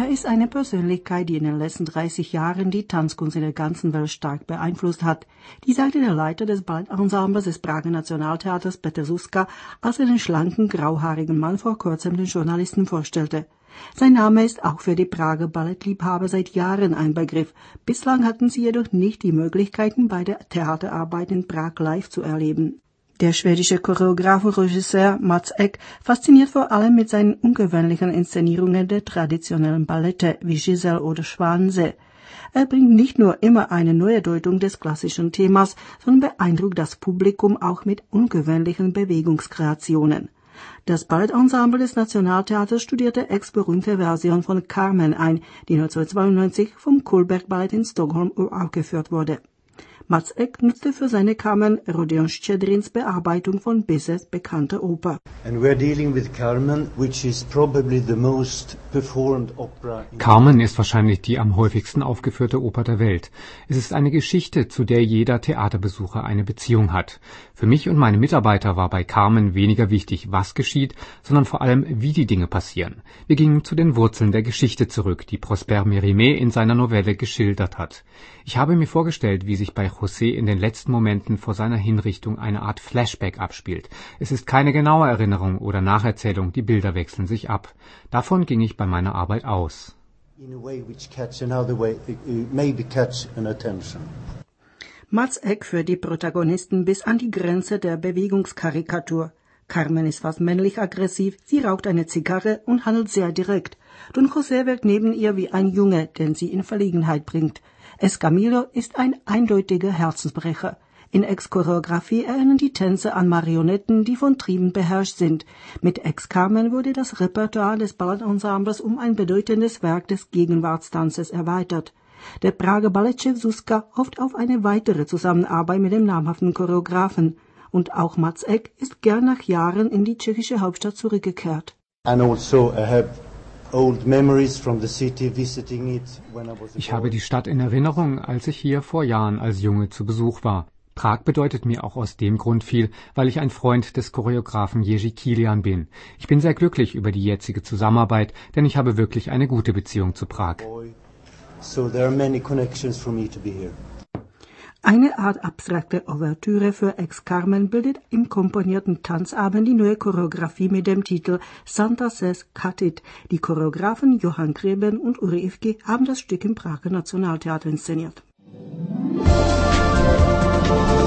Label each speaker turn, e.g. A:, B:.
A: Er ist eine Persönlichkeit, die in den letzten 30 Jahren die Tanzkunst in der ganzen Welt stark beeinflusst hat. Die sagte der Leiter des Ballettensembles des Prager Nationaltheaters, Petr Suska, als er den schlanken, grauhaarigen Mann vor kurzem den Journalisten vorstellte. Sein Name ist auch für die Prager Ballettliebhaber seit Jahren ein Begriff. Bislang hatten sie jedoch nicht die Möglichkeiten, beide Theaterarbeiten in Prag live zu erleben. Der schwedische Choreograf und Regisseur Mats Ek fasziniert vor allem mit seinen ungewöhnlichen Inszenierungen der traditionellen Ballette wie Giselle oder Schwanensee. Er bringt nicht nur immer eine neue Deutung des klassischen Themas, sondern beeindruckt das Publikum auch mit ungewöhnlichen Bewegungskreationen. Das Ballettensemble des Nationaltheaters studierte ex-berühmte Version von Carmen ein, die 1992 vom Cullberg Ballett in Stockholm uraufgeführt wurde. Mats Ek nutzte für seine Carmen Rodeon Szczedrins Bearbeitung von Bizets bekannter Oper.
B: Carmen ist wahrscheinlich die am häufigsten aufgeführte Oper der Welt. Es ist eine Geschichte, zu der jeder Theaterbesucher eine Beziehung hat. Für mich und meine Mitarbeiter war bei Carmen weniger wichtig, was geschieht, sondern vor allem, wie die Dinge passieren. Wir gingen zu den Wurzeln der Geschichte zurück, die Prosper Mérimée in seiner Novelle geschildert hat. Ich habe mir vorgestellt, wie sich bei José in den letzten Momenten vor seiner Hinrichtung eine Art Flashback abspielt. Es ist keine genaue Erinnerung oder Nacherzählung, die Bilder wechseln sich ab. Davon ging ich bei meiner Arbeit aus.
A: Mats Ek führt die Protagonisten bis an die Grenze der Bewegungskarikatur. Carmen ist fast männlich aggressiv, sie raucht eine Zigarre und handelt sehr direkt. Don José wirkt neben ihr wie ein Junge, den sie in Verlegenheit bringt. Escamillo ist ein eindeutiger Herzensbrecher. In Ex-Choreografie erinnern die Tänze an Marionetten, die von Trieben beherrscht sind. Mit Ex-Carmen wurde das Repertoire des Ballettensembles um ein bedeutendes Werk des Gegenwartstanzes erweitert. Der Prager Ballettchef Suska hofft auf eine weitere Zusammenarbeit mit dem namhaften Choreografen. Und auch Mats Ek ist gern nach Jahren in die tschechische Hauptstadt zurückgekehrt.
B: Ich habe die Stadt in Erinnerung, als ich hier vor Jahren als Junge zu Besuch war. Prag bedeutet mir auch aus dem Grund viel, weil ich ein Freund des Choreografen Jerzy Kilian bin. Ich bin sehr glücklich über die jetzige Zusammenarbeit, denn ich habe wirklich eine gute Beziehung zu Prag.
A: Eine Art abstrakte Ouvertüre für Ex-Carmen bildet im komponierten Tanzabend die neue Choreografie mit dem Titel Santa Says Cut It. Die Choreografen Johann Greben und Uri Ivki haben das Stück im Prager Nationaltheater inszeniert.